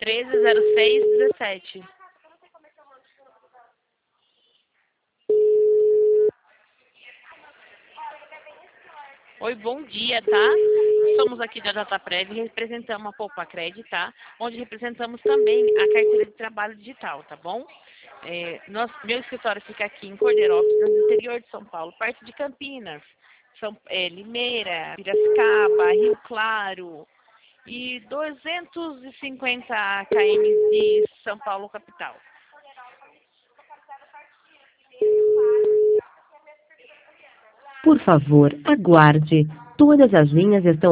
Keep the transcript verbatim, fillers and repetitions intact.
treze zero seis dezessete. Oi, bom dia, tá? Somos aqui da Dataprev e representamos a Poupacred, tá? Onde representamos também a carteira de trabalho digital, tá bom? É, nosso, meu escritório fica aqui em Cordeirópolis, no interior de São Paulo, perto de Campinas, São, é, Limeira, Piracicaba, Rio Claro e duzentos e cinquenta quilômetros de São Paulo, capital. Por favor, aguarde. Todas as linhas estão